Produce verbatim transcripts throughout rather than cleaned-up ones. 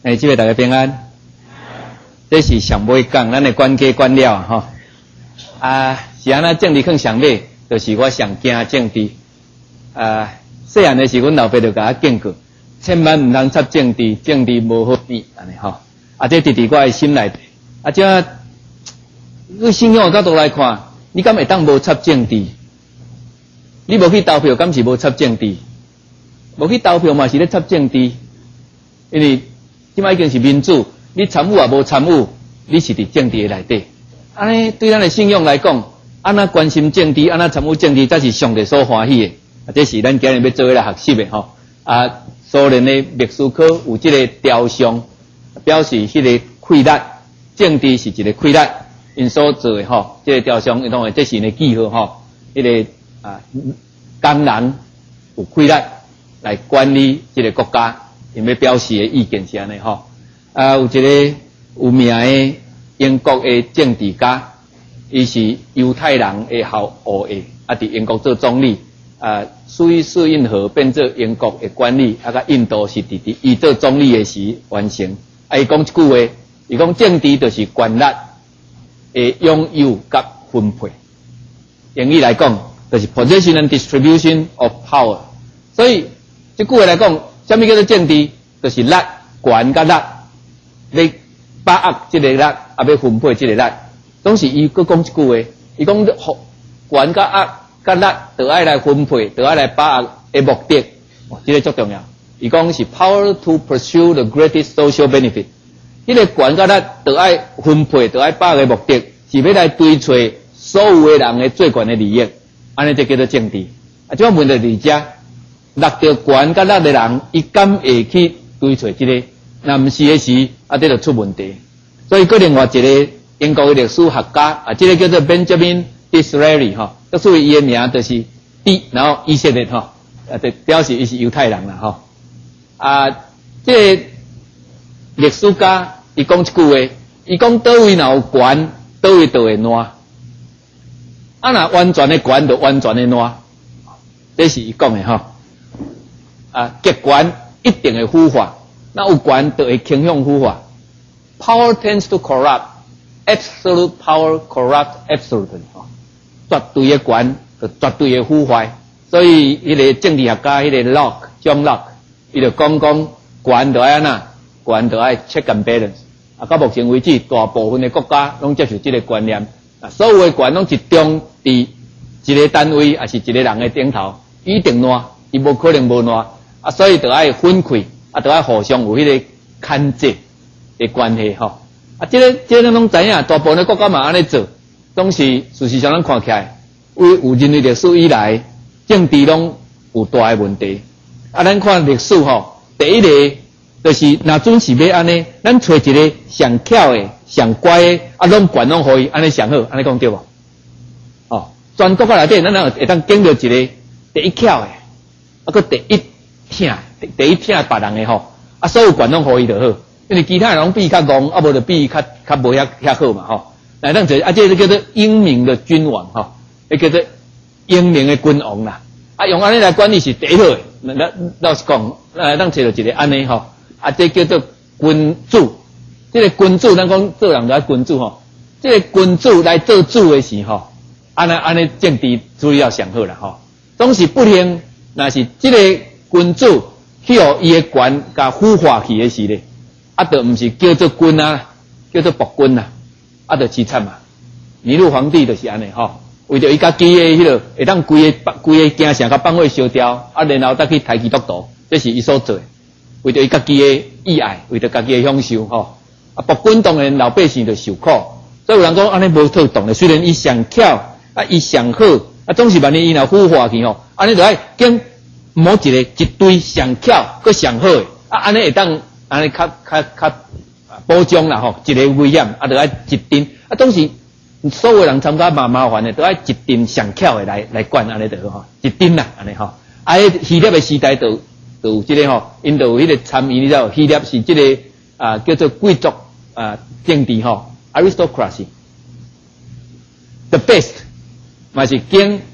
诶，即位大家平安。这是上尾讲咱的管家管了啊，吼啊，是安那政治更上尾，就是我上惊政治啊。细汉的时，阮老爸就甲我警告，千万毋通插政治，政治无好变安尼吼。啊，这直伫我的心内底。啊，这你信仰的角度来看，你敢会当无插政治？你无去投票，敢是无插政治？无去投票嘛是咧插政治，因为即摆已经是民主，你参与也无参与，你是伫政治的内底。安尼对咱的信仰来讲，安那关心政治，安那参与政治，才是上帝所欢喜的。啊，这是咱今日要做来学习的吼。啊，苏联的历史课有即个雕像，表示迄个溃烂，政治是一个溃烂，因所做的吼，即、这个雕像因讲这是呢记号吼，迄、那个啊工人有溃烂来管理即个国家，因要表示的意见是安尼吼。啊，有一个有名的英国的政治家，伊是犹太人的后裔的，啊，伫英国做总理。啊，苏伊士运河变做英国的管理，啊，甲印度是伫伫伊做总理的时完成。啊，伊讲一句话，伊讲政治就是权力的拥有甲分配。英语来讲，就是 possession and distribution of power。所以这句话来讲，什么叫做政治？就是力、权甲力，要把握这个力，啊，要分配这个力。总是伊佫讲一句话，伊讲权甲握。甲力就爱来分配，就爱来把握的目的，哦，这个足重要。伊讲是 power to pursue the greatest social benefit。迄个权甲力就爱分配，就爱把握的目的，是要来追找所有的人的最悬的利益，安尼就叫做政治。啊，即个问题伫遮，落着权甲力的人，伊敢会去追找即、这个？那毋是的时，啊，这就出问题。所以，个另外一个英国的历史学家，啊，这个叫做 Benjamin Disraeli 哈。这所以伊的名就是 D， 然后以色列哈，啊，就表示伊是犹太人啦哈。啊，这个历史家伊讲一句话，伊讲倒位若有权，倒位就会烂。啊，若完全的权就完全的烂，这是伊讲的哈。啊，极权一定会腐化，那有权就会倾向腐化。Power tends to corrupt. Absolute power corrupt absolutely. 绝对的权就绝对的腐坏，所以迄个政治学家迄个 Locke、John Locke， 伊就讲讲权就爱安那，权就爱 check and balance。啊，到目前为止，大部分的国家拢接受这个观念，啊，所有的权拢集中伫一个单位，也是一个人的顶头，一定烂，伊无可能无烂，啊，所以就爱分开，啊，就爱互相有迄个牵制的关系吼。啊，这个这个拢知影，大部分的国家嘛安尼做。总是事实上，咱看起来，为有人类历史以来，政治拢有大的问题。啊，咱看历史吼，第一个就是若准是要安尼，咱找一个上巧的、上乖的，啊，拢管拢可以，安尼上好，安尼讲对无？哦，全国内底，咱若会当拣到一个第一巧的，啊，个第一听，第一听别人的吼，啊，所有管拢可以就好，因为其他人拢比伊较戆，啊，无就比伊较较无遐遐好嘛，吼。来，咱做啊，这个叫做英明的君王哈，也叫做英明的君王啦。啊，用安尼来管理是第一好的。咱老实讲，呃，咱找到一个安尼吼，啊，这叫做君主。这个君主，咱讲做人就爱君主吼。这个君主来做主的时候，安尼安尼政治处理要上好啦吼。总是不幸，若是这个君主去互伊的权甲腐化去的时咧，啊，就毋是叫做君啊，叫做暴君啊。啊，就凄惨嘛！尼禄皇帝就是安尼吼，为着伊家己的迄落，会当规个规个京城甲放火烧掉，啊，然后再去抬起督导，这是伊所做的。为着伊家己的意爱，为着家己的享受吼，啊，暴君当然老百姓就受苦。所以有人讲安尼无妥当的，虽然伊上巧，啊，伊上好，啊，总是万一伊若腐化去吼，安尼就爱跟某一个一堆上巧佮上好的，啊，安尼会当安尼较较较。保障啦吼，一个危险，啊，就爱一定，啊，总是所有人参加嘛麻烦的，都爱一定上巧的来来管安尼就好吼，一定啦安尼吼。啊，希腊的时代就就有这个吼，因就有迄个参与，你知道，希腊是这个啊叫做贵族啊政治吼 ，aristocracy，the best， 嘛是经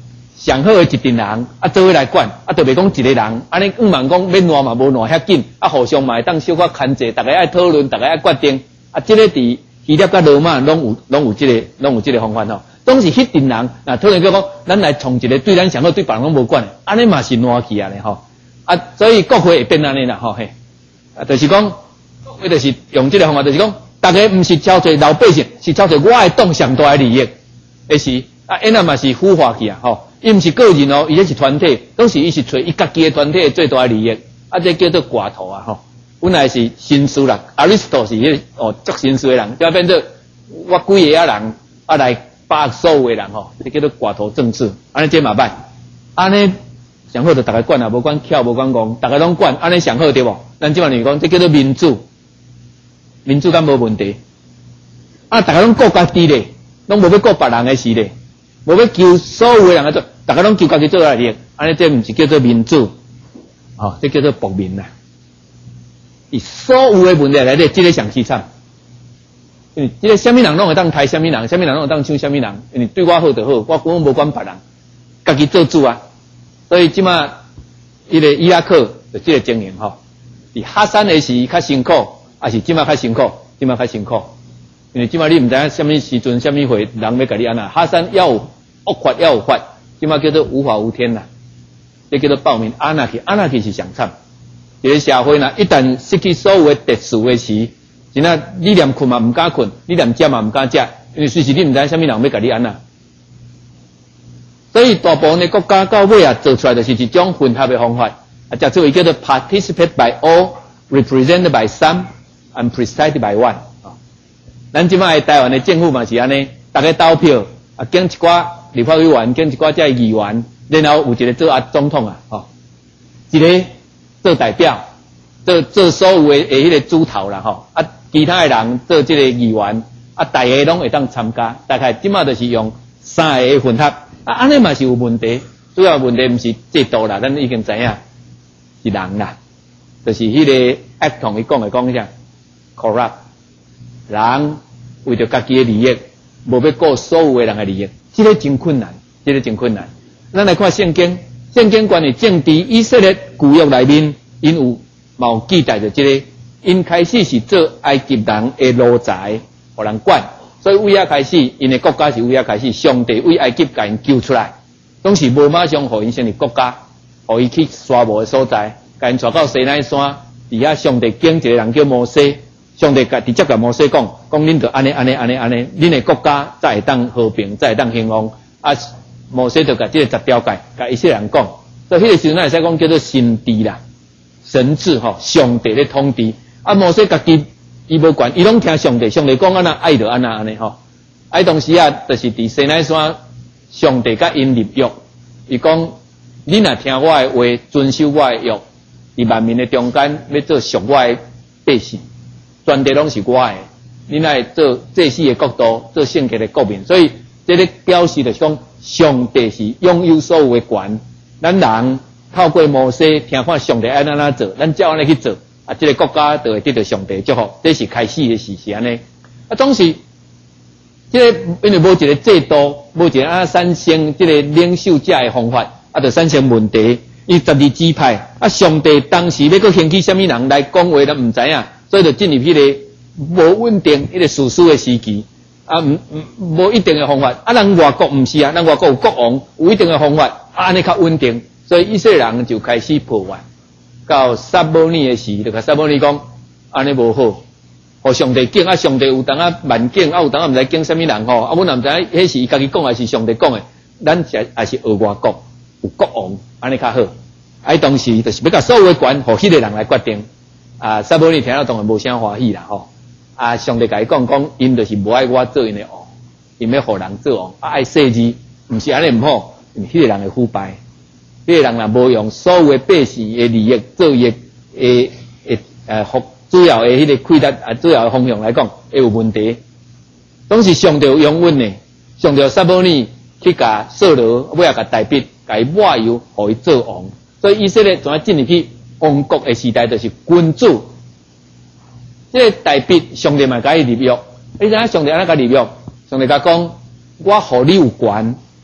上好的一群人啊，做伙来管啊，就袂讲一个人，安尼五万讲要烂嘛无烂遐紧，啊，互相嘛会当小可牵制，大家爱讨论，大家爱决定，啊，这个伫希腊甲罗马拢有拢有这个拢有这个方法吼。当时迄群人啊，讨论叫讲，咱来创一个对咱上好，对别人拢无管，安尼嘛是烂去啊咧吼。啊，所以国会会变安尼啦吼嘿，啊，就是讲，或者是用这个方法，就是讲，大家毋是朝着老百姓，是朝着我的党上大的利益，的是啊，因那嘛是腐化去啊吼。伊毋是个人哦，伊这是团体，当时伊是找伊家己的团体最大的利益，啊，这叫做寡头啊吼。本来是绅士啦，阿里斯托是迄哦足绅士的人，就变做我几个啊人啊来把所有的人吼，这叫做寡头政治，安尼这嘛歹，安尼上好就大家管啊，无管巧无管戆，大家拢管，安尼上好对无？咱即嘛就是讲，这叫做民主，民主敢无问题？啊，大家拢顾家己咧，拢无要顾别人的事咧，无要求所有的人来做。大家拢求家己做来的，安尼这毋是叫做民主，哦，这叫做暴民啦。伊所有的问题来咧，这个上凄惨。因为这个虾米人拢会当抬虾米人，虾米人拢会当抢虾米人，因为对我好就好，我根本无管别人，家己做主啊。所以即马伊个伊拉克就这个经营吼，伫哈山的时较辛苦，还是即马较辛苦，即马较辛苦。因为即马你毋知影虾米时阵、虾米会人要甲你安那，哈山要有恶法要有法。即嘛叫做无法无天啦，这叫做暴民安纳去，安纳去是上惨。一个社会呢，一旦失去所有的特殊的事，真啊，你连困嘛唔敢困，你连食嘛唔敢食，因为随时你唔知啥物人要甲你安那。所以大部分的国家到尾啊，做出来就是一种混合的方法，啊，叫做叫做 participate by all, represented by some, and presided by one。啊，咱即卖台湾的政府嘛是安尼，大家投票啊，拣一寡立法委员，拣一寡遮议员，然后有一个做啊总统啊，吼，一个做代表，做做所有的诶迄个主头啦，吼，啊，其他的人做这个议员，啊，大家拢会当参加，大概即马就是用三个混合，啊，安尼嘛是有问题，主要问题毋是制度啦，咱已经知影是人啦，就是迄个 act 同伊讲的讲啥 corrupt， 人为着家己的利益，无要顾所有的人的利益。这个真困难，这个真困难。咱来看圣经，圣经关于政治，以色列旧约内面，因有冇记载着这个，因开始是做埃及人的奴才，互人管，所以为遐开始，因的国家是为遐开始，上帝为埃及甲因救出来，拢是无马上互因成立国家，互伊去沙漠的所在，甲因带到西奈山，伫遐上帝拣一个人叫摩西。上帝直接甲摩西讲，讲恁着安尼安尼安尼安尼，恁的国家才会当和平，才会当兴旺。啊，摩西就甲这个十条诫，甲以色列人讲，所以迄个时阵咱会使讲叫做神治啦，神治吼，上帝咧统治。啊，摩西家己伊无管，伊拢听上帝，上帝讲安那爱着安那安尼吼。啊，当时啊，就是伫西奈山，上帝甲因立约，伊讲恁若听我的话，遵守我的约，伫万民的中间要做属我的百姓。全地拢是我的，你来做祭祀的国度，做圣洁的国民，所以这个表示就是讲，上帝是拥有所有的权，咱人透过摩西听看上帝爱怎样做，咱照安尼去做，啊，这个国家就会得到上帝祝福，这是开始的事是安尼。啊，总是这个因为无一个制度，无一个啊产生这个领袖者的方法，啊，就产生问题。伊十二支派，啊，上帝当时要搁兴起什么人来讲话，咱唔知影。所以就进入迄个无稳定、迄个事事的时期，啊，唔唔无一定的方法。啊，咱外国唔是啊，咱外国有国王，有一定的方法，啊，安尼较稳定。所以以色列人就开始破坏。到撒母耳的时，就甲撒母耳讲，安尼无好，互上帝敬啊，上帝有当啊万敬，啊有当啊毋知敬什么人吼，啊，阮也毋知影迄是伊家己讲还是上帝讲的，咱是还是学外国有国王，安尼较好。啊，当时就是要甲所有的权，互迄个人来决定。啊，撒母耳听到当然无啥欢喜啦吼。啊，上帝甲伊讲讲，因就是无爱我做因的王，因要互人做王，啊爱世事，毋是安尼毋好，因为迄个人会腐败，迄、那个人若无用所有的百姓的利益做伊的诶诶呃主要的迄个规则啊，主要的方向来讲，会有问题。总是上帝有永稳的，上帝撒母耳去甲扫罗，尾仔甲大卫甲伊抹油，互伊做王，所以以色列怎啊进入去？王国的时代就是君主，这个大卫上帝嘛甲伊立约，你知影上帝安怎甲立约？上帝甲讲，我互你有权，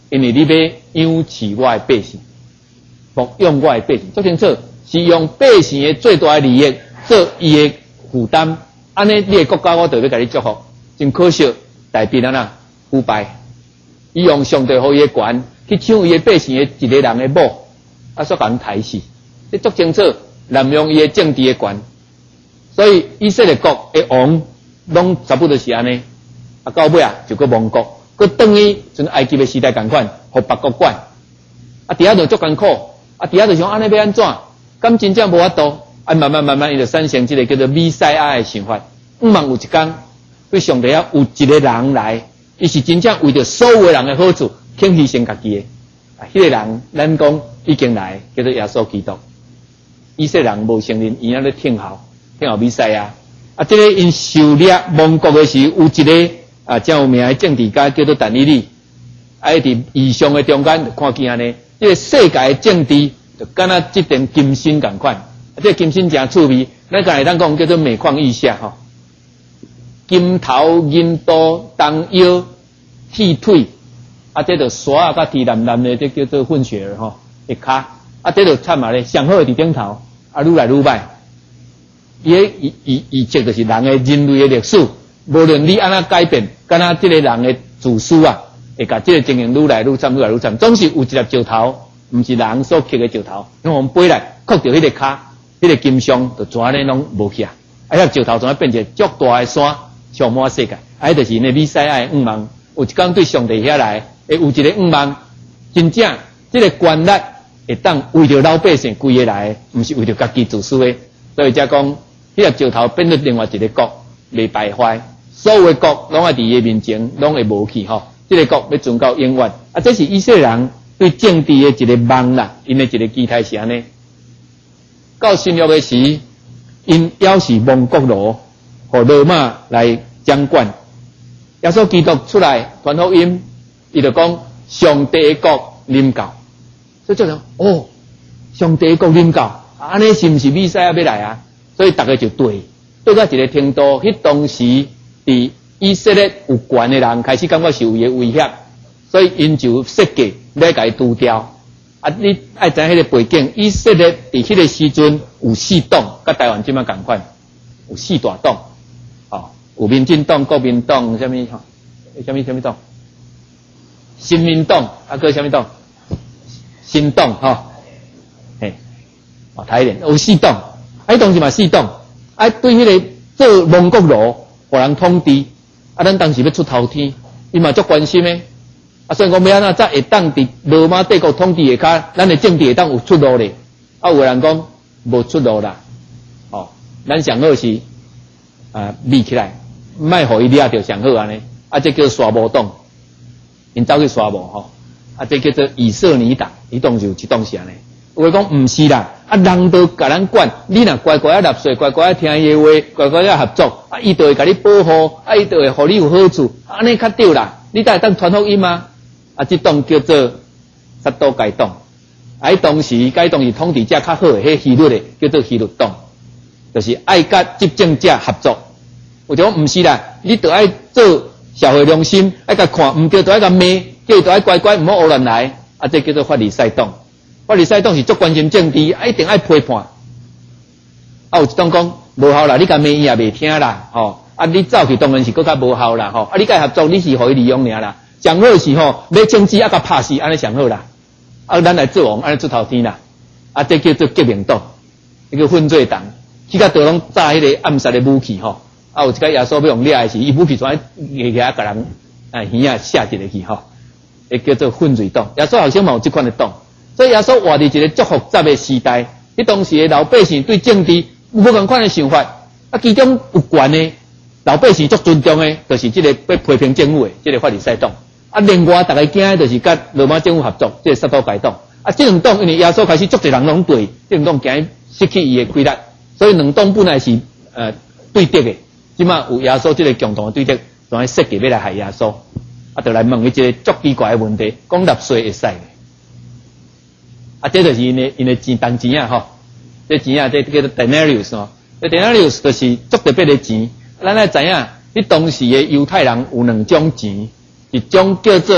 因为你要养饲我的百姓，服用我的百姓，做清楚是用百姓的最大的利益做伊的负担，安尼你的国家我就要给你祝福。真可惜，大必然啊腐败，伊用上帝给伊的权去抢伊的百姓的一个人的某，啊所讲抬死，你做清楚滥用伊的政治的权，所以以色列国的王拢差不多是安尼，啊到尾啊就个亡国，佮等于像埃及的时代共款，互别国管，啊底下就足艰苦，啊底下就想安尼要安怎？咁真正无法度，啊慢慢慢慢伊就产生这个叫做弥赛亚的想法。毋茫有一天，对上帝啊有一个人来，伊是真正为着所有人的好处，肯牺牲家己的。啊，迄、那个人咱讲已经来，叫做耶稣基督。以色列人无承认，伊在咧听候，听候弥赛亚。啊，这个因受掠亡国的时，有一个啊真有名的政治家叫做但以理，啊，伫异象的中间就看见安尼，这个世界的政治就敢若即顶金身共款。啊，这个金身真趣味，咱刚才咱讲叫做每况愈下吼。金头、银刀、东腰、剃腿，啊，这就刷啊，甲剃蓝蓝的，这叫做混血儿吼，一卡，啊，这就惨嘛咧，上好伫顶头，啊，愈来愈歹。伊个伊伊伊这就是人的人类的历史，无论你安怎改变，敢若这个人的自私啊，会甲这个情形愈来愈惨，愈来愈惨，总是有一粒石头，毋是人所刻的石头，用我们背来刻着迄个卡，迄、那个金像就怎咧拢无去啊，啊，迄石头怎啊变成足大的山，充满世界，啊，迄就是那弥赛亚的愿望，有一天对上帝遐来，会有一个愿望，真正这个权力会当为着老百姓归下来，毋是为着家己自私的，所以才讲。迄个石头变做另外一个国，未败坏，所有的国拢爱伫伊面前，拢会无去吼。这个国要存到永远。啊，这是以色列人对政治的一个梦啦，因的一个期待是安尼。到新约的时，因要是亡国奴，互罗马来掌管。耶稣基督出来传福音，伊就讲上帝的国临到，所以就讲哦，上帝的国临到，安尼是毋是弥赛亚要来啊？所以大家就对，对到一个程度，迄当时伫以色列有权的人开始感觉受伊的威胁，所以因就设计要甲伊除掉。啊，你爱知影迄个背景，以色列伫迄个时阵有四党，甲台湾即摆共款，有四大党，哦，有民进党、国民党，什么吼，什么什么党，新民党，啊，个什么党，新党吼，嘿，哦，台联有四党。啊，当时嘛四党，啊，对迄个做亡国奴，互人统治，啊，咱当时要出头天，伊嘛足关心诶。啊，所以讲要安怎才会当伫罗马帝国统治下骹，咱诶政治会当有出路咧。啊，有人讲无出路啦，哦，咱上好是啊，立起来，莫互伊掠着上好安尼。啊，这叫沙漠党，因走去沙漠吼，啊，这叫做以色尼党，伊当时有一党是安尼。有诶讲毋是啦，啊人都甲咱管，你若乖乖啊纳税，乖乖啊听伊诶话，乖乖啊合作，啊伊就会甲你保护，啊伊就会互你有好处，安尼较对啦。你才会当传福音吗？啊，这党叫做撒都该党，啊，当时该党是统治者较好诶，迄希律诶叫做希律党，就是爱甲执政者合作。有种毋是啦，你就爱做社会良心，爱甲看，毋对就爱甲骂，叫就爱乖乖，毋好胡乱来，啊，这叫做法利赛党。法利赛党是足关心政治，啊，一定爱批判。啊，有一党讲无效啦，你甲骂伊也袂听啦，吼、哦。啊，你走去当然是更较无效啦，吼。啊，你甲合作，你是互伊利用尔啦。上好是吼，要政治啊，甲拍死，安尼上好啦。啊，咱来做王，安尼出头天啦。啊，这叫做革命党，一个犯罪党，去甲倒拢炸迄个暗杀的武器，吼。啊，有一个耶稣要用掠的时，伊武器全摕起来甲人啊耳啊射一个去，吼。会叫做犯罪党。耶稣好像嘛有即款的党。所以耶稣活伫一个足复杂的时代，迄当时的老百姓对政治有无同款的想法，啊，其中有权的老百姓足尊重的，就是这个要批评政府的，这个法利赛党。啊，另外大家惊的就是甲罗马政府合作，这个撒都该党。啊，这两党因为耶稣开始足侪人拢对，这两党惊失去伊的规律，所以两党本来是呃对敌的，即马有耶稣这个共同的对敌，就来设计要来害耶稣，啊，就来问伊一个足奇怪的问题，讲纳税会使的。啊，这就是因的因的钱当钱啊，吼！这钱啊，这叫做 denarius 哦。这 denarius 就是足特别的钱。咱来知影，你当时的犹太人有两种钱，一种叫做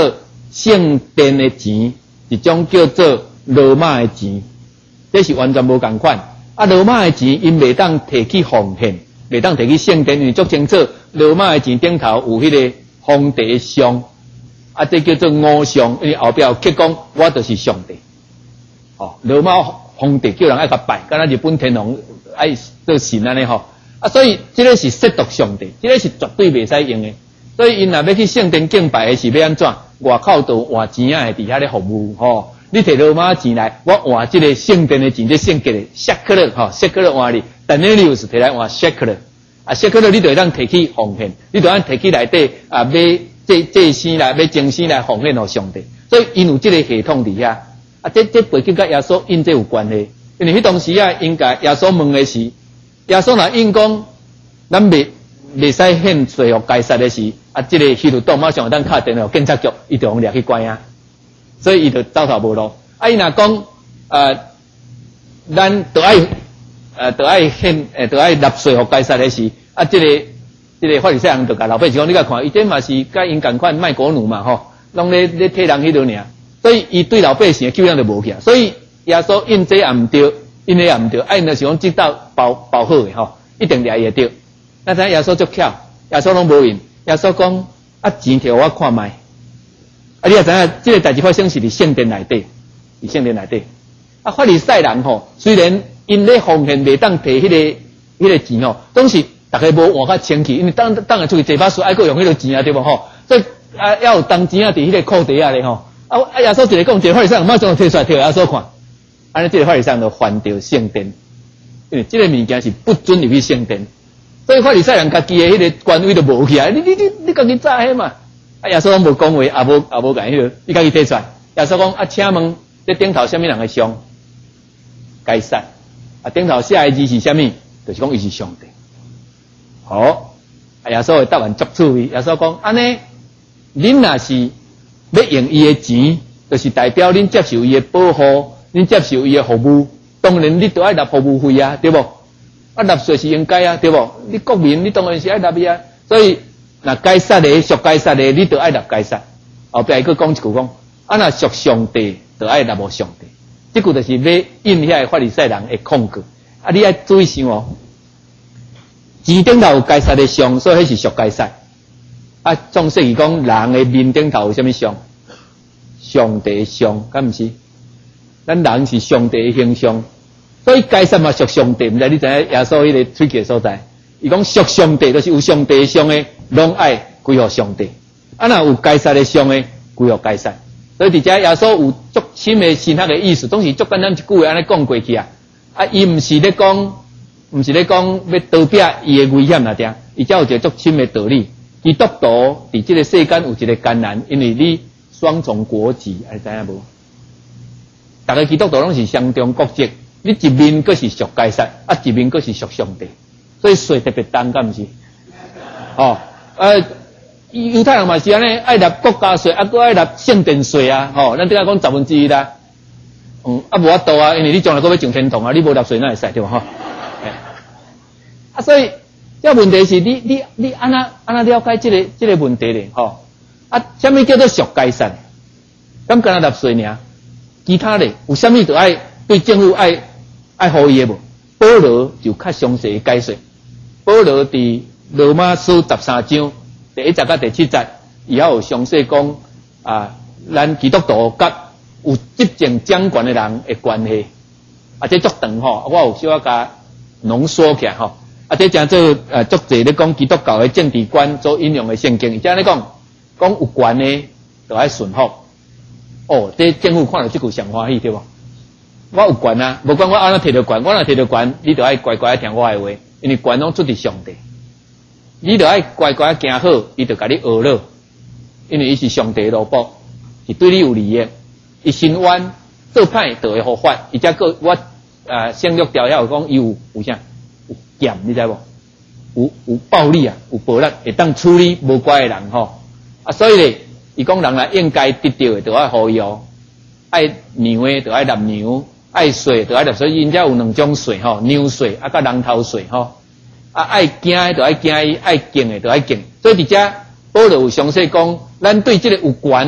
圣殿的钱，一种叫做罗马的钱，这是完全无共款。啊，罗马的钱因袂当摕去奉献，袂当摕去圣殿，因为足清楚，罗马的钱顶头有迄个皇帝的像，啊，这叫做偶像，因为后壁有刻讲，我就是上帝。哦，罗马皇帝叫人爱甲拜，敢若日本天皇爱做神安尼吼。啊，所以这个是亵渎上帝，这个是绝对袂使用的。所以因若要去圣殿敬拜的是要安怎？外口都换钱啊，伫遐咧服务吼、哦。你摕罗马钱来，我换这个圣殿的钱，这圣吉的谢克勒吼，谢克勒换你，但你你有是摕来换谢克勒，啊谢克勒你就会当摕去奉献，你就按摕去内底啊买这这生来买精生来奉献给上帝。所以因有这个系统伫遐，啊这这背景甲耶稣因这有关系，因为迄当时啊，应该耶稣问的是，耶稣若应讲，咱袂袂使献税予该撒的是，啊这个希律党马上当敲电话警察局，伊就用掠去关啊。所以伊就走投无路。啊，伊若讲，呃，咱都爱，呃，都爱献，呃，都爱纳税互该撒的是，啊，这个，这个法利赛人就甲老百姓讲，你甲看，伊这嘛是甲因共款卖国奴嘛吼，拢咧咧替人迄落尔。所以伊对老百姓的救养就无去啊。所以耶稣因这也毋对，因那也毋对，啊，因就是讲知道包包好诶吼，一定掠伊会对。那咱耶稣足巧，耶稣拢无用，耶稣讲，啊，钱摕我看卖。啊，你也知影，这个代志发生是伫圣殿内底，伫圣殿内底。啊，法利赛人吼，虽然因咧奉献袂当摕迄个迄、那个钱吼，总是大家无换较清气，因为当当然出去坐巴士，爱阁用迄个钱啊，对无吼？所以啊，要有当钱啊，伫迄个裤底啊咧吼。啊，啊，耶稣一个讲，一个法利赛人马上摕出来摕耶稣看，安尼这个法利赛人就犯着圣殿，因为这个物件是不准入去圣殿，所以法利赛人家己的迄个官位都无去啊，你你你你家己早迄嘛。啊，耶稣拢无讲话，也无也无讲迄个，伊家己摕出来。耶稣讲啊，请问这顶头什么人的像？该撒。啊，顶头写的字是什么？就是讲伊是上帝。好，啊，耶稣的答案足趣味。耶稣讲安尼，恁若是要用伊的钱，就是代表恁接受伊的保护，恁接受伊的服务。当然，你都爱纳服务费啊，对无？啊，纳税是应该啊，对无？你国民，你当然是爱纳伊啊，所以。那该撒的属该撒的，你就爱纳该撒。后壁佫讲一句讲，啊那属上帝，就爱纳无上帝。这句就是要引遐个法利赛人的控告。啊，你爱注意想哦，钱顶头有该撒的像，所以迄是属该撒。啊，总说伊讲人的面顶头有啥物像？上帝的像，敢毋是？咱人是上帝的形象，所以该撒嘛属上帝。毋知你知影耶稣迄个推荐所在？伊讲属上帝，就是有上帝像的，拢爱归互上帝。啊，若有该撒的像的，归互该撒。所以伫遮耶稣有足深的神学的意思，总是足简单一句话安尼讲过去啊。啊，伊毋是咧讲，毋是咧讲要逃避伊的危险啦，定。伊遮有一个足深的道理。基督徒伫即个世间有一个艰难，因为你双重国籍，你知影无？逐个基督徒拢是双重国籍，你一面佫是属该撒，啊一面佫是属上帝。所以税特别重，敢毋是？哦，呃，犹太人嘛是安尼，爱纳国家税，啊，搁爱纳圣殿税啊，吼、哦，咱顶下讲十分之一啦。嗯，啊无法度啊，因为你将来搁要上天堂啊，你无纳税哪会使对吧？吼、哦，啊，所以这问题是你你你安那安那了解这个这个问题咧，吼、哦，啊，什么叫做属该撒？咁干那纳税尔？其他咧有啥物都爱对政府爱爱互伊诶无？保罗就较详细解说。保罗伫罗马书十三章第一节到第七节，伊还有详细讲啊，咱基督徒甲有执政掌权的人的关系。啊，这足长吼，我有小可甲浓缩起来吼。啊，这真做呃足济咧讲基督教的政治观所引用的圣经，而且咧讲讲有权的就爱顺服。哦，这政府看到这句上欢喜对无？我有权啊，无管我安怎摕到权，我若摕到权，你就爱乖乖听我的话，因为权拢出伫上帝。你就爱乖乖行好，伊就甲你学了，因为伊是上帝的奴仆，是对你有利益。伊心冤做歹就会互法，而且个我呃圣约条遐有讲伊有有啥有剑，你知无？有有暴力啊，有暴力，会当处理无乖的人吼。啊，所以咧，伊讲人来应该得到的，就爱互伊哦。爱牛的就爱纳牛。爱税就爱纳税，因遮有两种税吼，牛税啊，甲人头税吼。啊，爱惊的就爱惊伊，爱敬的就爱敬。所以伫遮保罗有详细讲，咱对即个有权的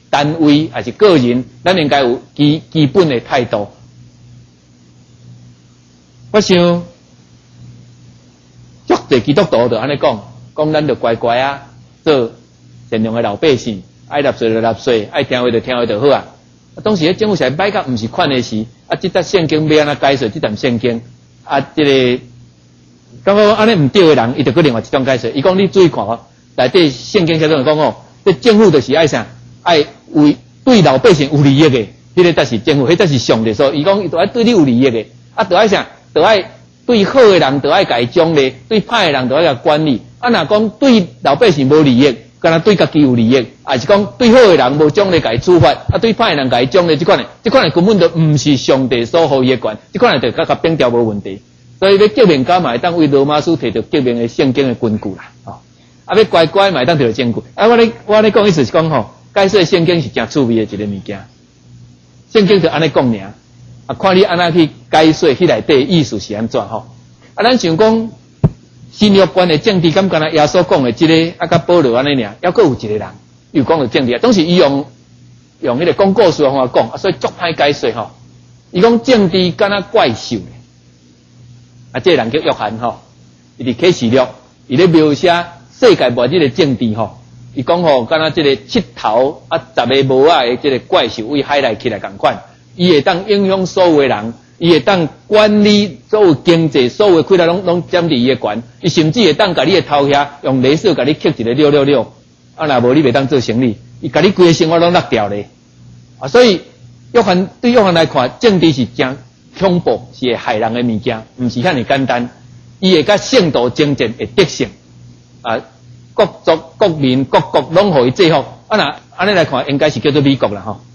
单位还是个人，咱应该有基基本的态度。我想，足侪基督徒就安尼讲，讲咱就乖乖啊，做善良的老百姓，爱纳税就纳税，爱听话就听话就好啊。当时政府是摆甲毋是款的事，啊，即搭圣经要安怎解释？即段圣经啊，即、这个感觉安尼毋对的人，伊就搁另外一种解释。伊讲你注意看哦，内底圣经下头讲哦，这政府就是爱啥？爱为对老百姓有利益的，迄、那个才是政府，迄才是上帝说。伊讲伊都爱对你有利益的，啊，都爱啥？都爱对好的人，都爱甲伊奖励；对歹的人，都爱甲管理。啊，若讲对老百姓无利益，敢若对家己有利益，还是讲对好的人无奖励甲伊处罚，啊，对歹的人甲伊奖励，即款的，即款的根本就毋是上帝所予伊的权，即款的就甲甲变掉无问题。所以要革命家嘛，会当为罗马书摕到革命的圣经的根据啦，吼、哦。啊，要乖乖嘛，会当摕到证据。啊，我咧我咧讲意思是讲吼，解说圣经是真趣味的一个物件。圣经就安尼讲尔，啊，看你安怎去解说迄内底意思是安怎吼。啊，咱想讲新约观的政治，敢敢若耶稣讲的即、這個，啊，甲保罗安尼尔，还佫有一个人又讲到政治，当时伊用用迄个讲故事的方法讲，啊，所以足歹解说吼。伊讲政治敢若怪兽。啊，这个人叫约翰吼，伊伫启示录，伊咧描写世界末日的政治吼。伊讲吼，敢若即个七头啊十个无仔的即个怪兽为海来起来共款，伊会当影响所有的人，伊会当管理所有经济，所有的亏来拢拢占伫伊的权，伊甚至会当甲你的头遐用镭射甲你刻一个六六六，啊，若无你袂当做生意，伊甲你规个生活拢落掉咧。啊，所以约翰对约翰来看，政治是真恐怖，是会害人的物件，毋是遐尼简单。伊会甲圣道征战的特性，啊，各族、各民、各国拢互伊制服。啊，若安尼来看，应该是叫做美国啦吼。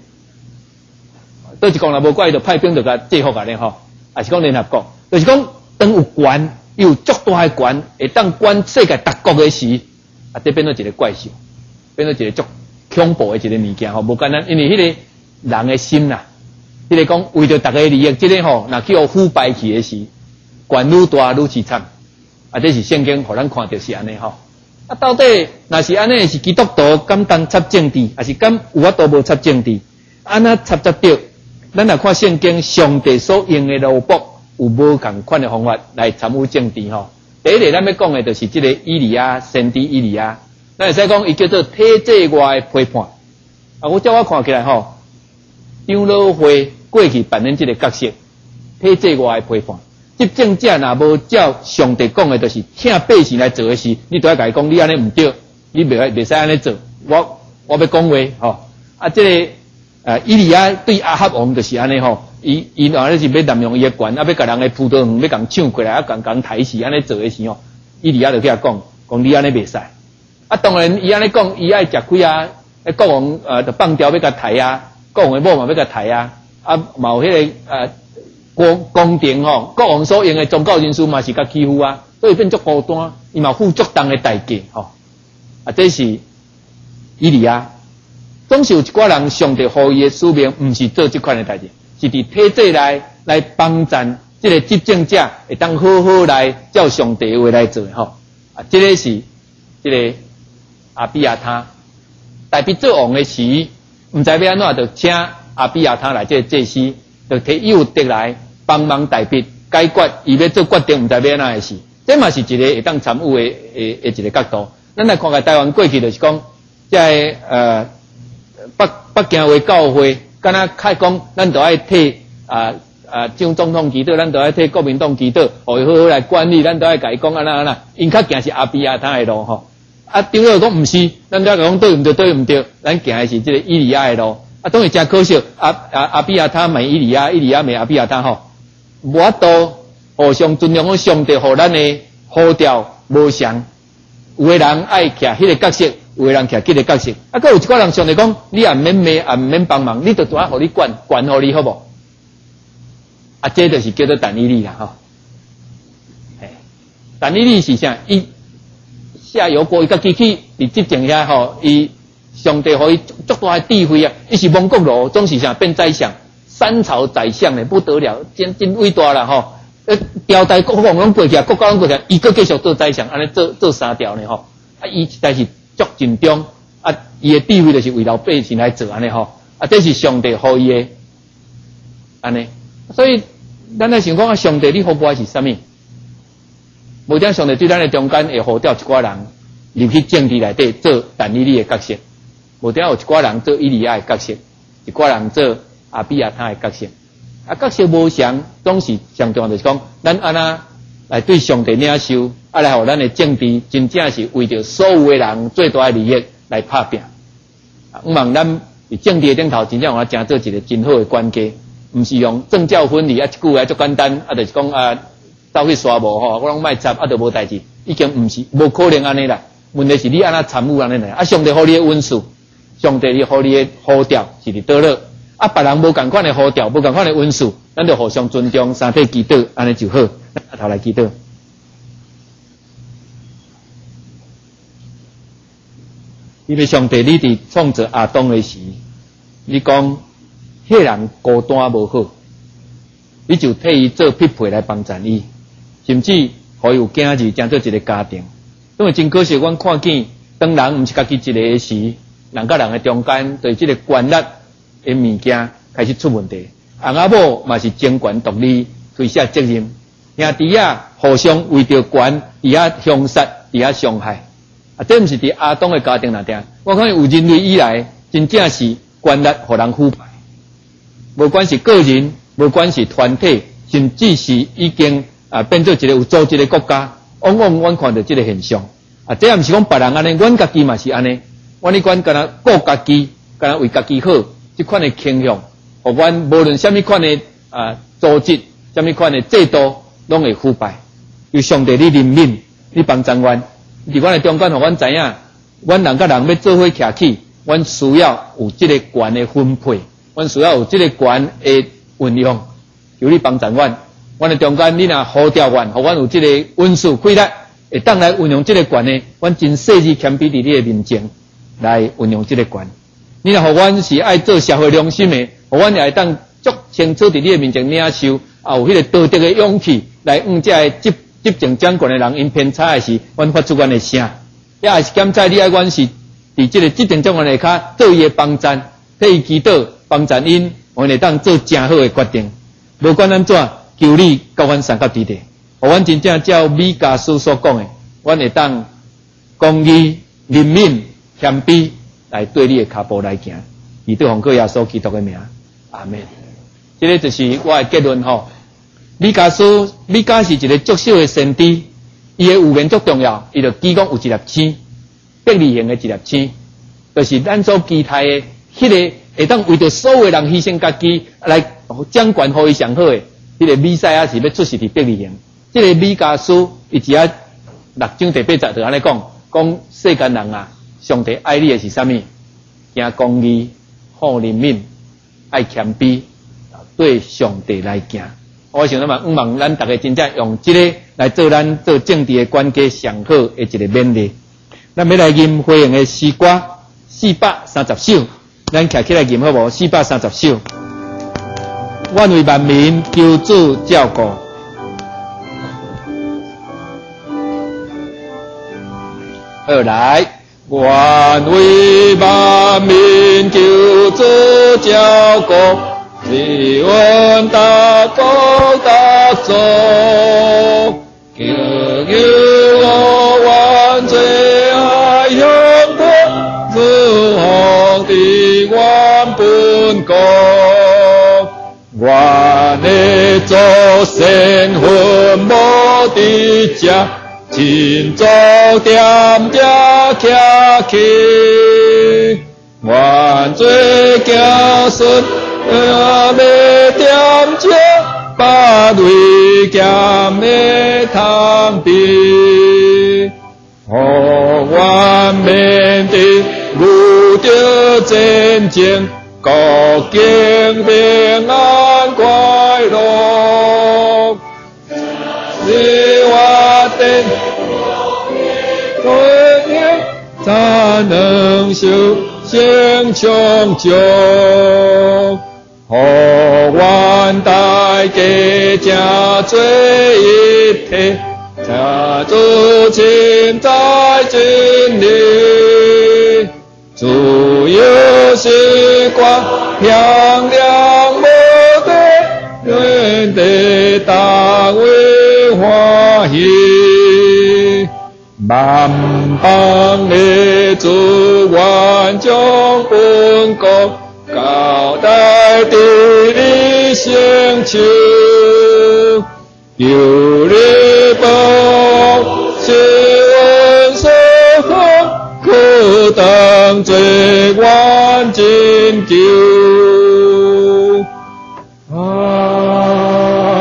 倒是讲若无怪，就派兵就甲制服啊咧吼，也是讲联合国，就是讲当有权，有足大的权，会当管世界各国的事，啊，这变做一个怪兽，变做一个足恐怖的一个物件吼，无简单，因为迄个人的心啦。即个讲为着大家利益，即、這个吼，若去互腐败去的事，权愈大愈凄惨。啊，这是圣经互咱看到是安尼吼。啊，到底若是安尼，是基督徒敢当插政治，还是敢有法度无插政治？安怎插插着？咱来看圣经，上帝所用的路卜有无共款的方法来参与政治吼。第一个咱要讲的就是即个以利亚先知以利亚，咱会使讲伊叫做体制外的批判。啊，我照我看起来吼。长老会过去扮演这个角色，体制外的批判。执政者若无照上帝讲的，就是听百姓来做的事，你都要甲伊讲，你安尼唔对，你袂袂使安尼做。我我要讲话吼，啊，这个呃，以利亚对亚哈王就是安尼吼，伊伊若是要滥用伊的权，啊，要甲人的葡萄园要共抢过来，啊，共共抬死安尼做的时候，以利亚就去甲讲，讲你安尼袂使。啊，当然伊安尼讲，伊爱食亏啊，国王呃，就放掉要甲抬啊。国王的某嘛要甲抬啊，啊，嘛有迄、那个呃宫宫廷吼，国王所用的宗教人士嘛是甲欺负啊，所以变作孤单，伊嘛付足重的代价吼。啊，这是以利亚，总是有一寡人上帝予伊的使命，毋是做这款的代志，是伫体制内来帮助这个执政者会当好好来照上帝的话来做吼。啊，这个是这个阿比亚他，代表做王的时。毋知要安怎，就请阿比亚他来这个祭司，就摕幼德来帮忙代笔解决伊要做决定，毋知要安怎的事。这嘛是一个会当参与的诶诶一个角度。咱来看看台湾过去就是讲，即个呃北北京话教会，敢若开讲，咱都爱替啊啊蒋总统祈祷，咱都爱替国民党祈祷，互伊好好来管理，咱都爱甲伊讲安那安那。因较行是阿比亚他的路吼。啊，长老讲毋是，咱都要讲对毋对，对毋对，咱行的是这个以利亚的路。啊，当然真可惜，阿阿阿比亚他骂以利亚，以利亚骂阿比亚他吼，无法度互相尊重，上帝互咱的呼召无相。有的人爱徛迄个角色，有的人徛迄个角色。啊，佫有一寡人上帝讲，你也毋免骂，也毋免帮忙，你就拄啊互你管，管互你好无？啊，这就是叫做但以理啦吼。哎，但以理是啥？伊下油锅伊甲机器伫执政遐吼，伊上帝互伊足大的智慧啊！伊是蒙古罗，总是啥变宰相，三朝宰相嘞不得了，真真伟大啦吼！呃，朝代国王拢过去啊，国家拢过去啊，伊佫继续做宰相，安尼做做三条呢吼。啊，伊实在是足尽忠， 啊，伊的智慧就是为了百姓来做安尼吼，啊，这是上帝予伊的安尼，所以咱来想讲啊，上帝你予我是啥物？无定上帝对咱的中间会予调一寡人入去政治内底做但以理的角色，无定有一寡人做以利亚的角色，一寡人做阿比亚他的角色。啊，角色无相，总是上重要就是讲，咱安那来对上帝领袖，啊来互咱的政治真正是为着所有的人最大的利益来拍拼。啊，毋望咱伫政治的顶头真正互咱成做一个真好的管家，毋是用政教分离啊，一句话足简单，啊就是讲啊。走去沙漠吼，我拢卖插，啊，就无代志，已经毋是无可能安尼啦。问题是你安那参与安尼啦，啊，上帝予你的温数，上帝你予你的呼调是伫倒落，啊，别人无共款的呼调，无共款的温数，咱就互相尊重，三体祈祷，安尼就好。啊，头来祈祷。因为上帝你伫创造亚当的时，你讲迄人孤单无好，你就替伊做匹配来帮衬伊。甚至予有囝儿成做一个家庭，因为真可惜，阮看见当人毋是家己一个的时，人甲人的中间对即个权力的物件开始出问题。翁仔某嘛是争权独立，推卸责任，兄弟啊互相为着权伫遐凶杀，伫遐伤害。啊，这毋是伫亚当的家庭内底，我看有人类以来，真正是权力互人腐败，无管是个人，无管是团体，甚至是已经。啊，变做一个有组织的国家，往往阮看到这个现象。啊，这也毋是讲别人安尼，阮家己嘛是安尼。阮哩管干那顾家己，干那为家己好，这款的倾向，互阮无论什么款的啊组织，什么款的制度，拢会腐败。由上帝你怜悯，你帮助阮，伫阮的中间，互阮知影，阮人甲人要做伙徛起，阮需要有这个权的分配，阮需要有这个权的运用，由你帮助阮。阮的中间，你若呼调阮，互阮有即个温数开力，会当来运用即个权呢？阮真细致谦卑伫你的面前来运用即个权。你若互阮是爱做社会良心的，互阮也会当足清楚伫你的面前领受，啊有迄个道德的勇气来向这个执执政掌权的人因偏差的时，阮发出阮的声。也也是检查你爱阮是伫即个执政掌权下骹做伊的帮衬，替伊祈祷帮衬因，阮会当做正好的决定。无管安怎。求你教阮三角地地，互阮真正照米迦书所讲的，阮会当公义、怜悯、谦卑来对你的脚步来行。以对奉靠耶稣基督的名，阿门。这个就是我的结论吼。米迦书，米迦是一个作秀的先知，伊的预言足重要，伊就基讲有一粒星，伯利恒的一粒星，就是咱所期待的迄个会当为着所有人牺牲家己来掌权，互伊上好的。这个弥赛亚是要出世伫伯利恒，这个米迦书伊只啊六章第八节就安尼讲，讲世间人啊，上帝爱你的是啥物？行公义、好怜悯、爱谦卑，对上帝来行。我想咱嘛，毋望咱大家真正用这个来做咱做政治的管家上好的一个勉励。咱要来吟回应的诗歌四百三十首，咱徛起来吟好无？四百三十首。愿为万民求主照顾。二来，愿为万民求主照顾，是阮大国大族，求求我万罪爱向我，自皇的阮本国。我的祖先坟墓的家，亲族点点徛起，原罪子孙要点着，把泪咸的汤比，互阮面的遇着战争。国境平安快乐，是我的尊严，才能修行长久。互阮大家正做一体，正做亲在真理。主向亮无地，愿地大为欢喜。万邦的主愿将本国交代地理星球，有力保是恩所好，可当最愿拯救。啊！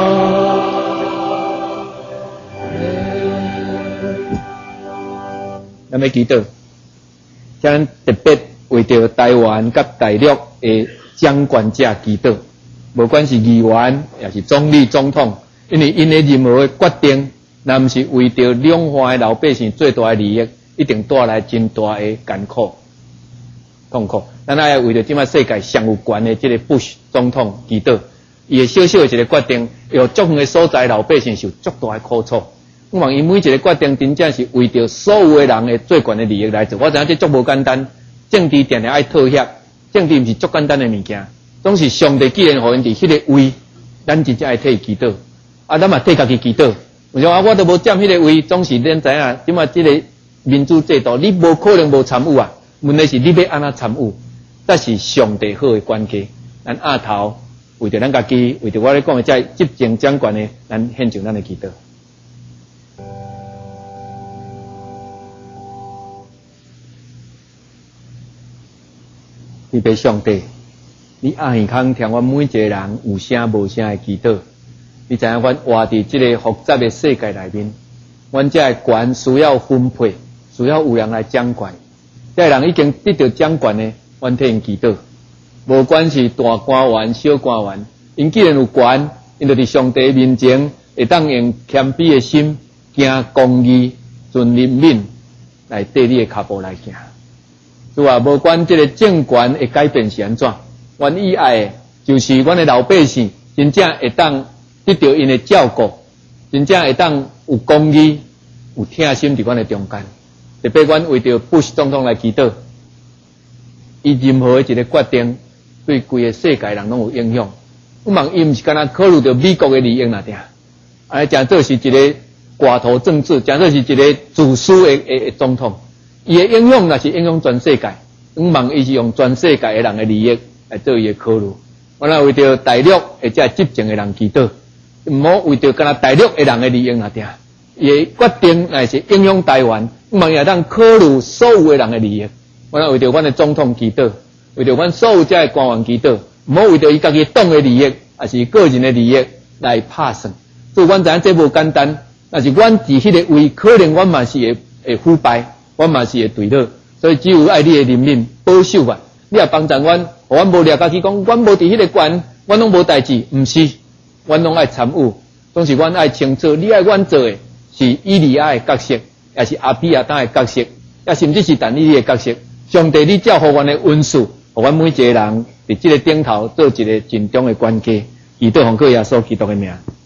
咱要祈祷，咱特别为着台湾甲大陆的掌权者祈祷，无管是议员也是总理、总统，因为因的任何的决定，若毋是为着两岸的老百姓最大的利益，一定带来真大的艰苦、痛苦。咱爱为着即摆世界上有权的这个Bush总统祈祷，伊的小小的一个决定，有足远的所在老百姓受足大的苦楚。我望伊每一个决定，真正是为着所有的人的最悬的利益来做。我知影这足无简单，政治定定爱妥协，政治毋是足简单的物件。总是上帝既然互因伫迄个位，咱真正爱替伊祈祷。啊，咱嘛替家己祈祷。有时候啊，我都无占迄个位，总是咱知影，即马即个民主制度，你无可能无参与啊。问题是你要安怎参与，才是上帝好的关系。咱下头为着咱家己，为着我咧讲的这执政掌权的，咱献上咱的祈祷。你被上帝，你阿耳康听阮每一个人有声无声的祈祷。你知影阮活伫这个复杂的世界内面，阮这个权需要分配，需要有人来掌权。这个人已经得到掌权的，阮替因祈祷。无管是大官员、小官员，因既然有权，因就伫上帝面前会当用谦卑的心，行公义、顺人民来缀你的脚步来行。主啊，无管这个政权的改变是安怎，阮以爱的就是阮的老百姓真正会当得到因的照顾，真正会当有公义、有疼心伫阮的中间。特别阮为着Bush总统来祈祷，伊任何一个决定对规个世界人拢有影响。我望伊毋是干那考虑到美国的利益那点，啊，真做是一个寡头政治，真做是一个自私的的总统。伊的影响若是影响全世界，我望伊是用全世界的人的利益来做伊的考虑。我若为着大陆或者执政的人祈祷，毋好为着干那大陆的人的利益那点。伊的决定若是影响台湾，我望伊也当考虑所有的人的利益。我若为着阮的总统祈祷，为着阮所有这的官员祈祷，毋好为着伊家己党的利益，还是个人的利益来拍算。所以阮知影这无简单，若是阮伫迄个位，可能阮嘛是会会腐败。阮嘛是会对了，所以只有爱你的人民保守我，你也帮助阮，互阮无了家己讲，阮无伫迄个关，阮拢无代志，毋是，阮拢爱参与，总是阮爱清楚，你爱阮做的是以利亚的角色，也是阿比亚当的角色，也甚至是但以理的角色。上帝，你照互阮的恩赐，互阮每一个人伫即个顶头做一个尽忠的关系，祈祷奉靠耶稣基督的名。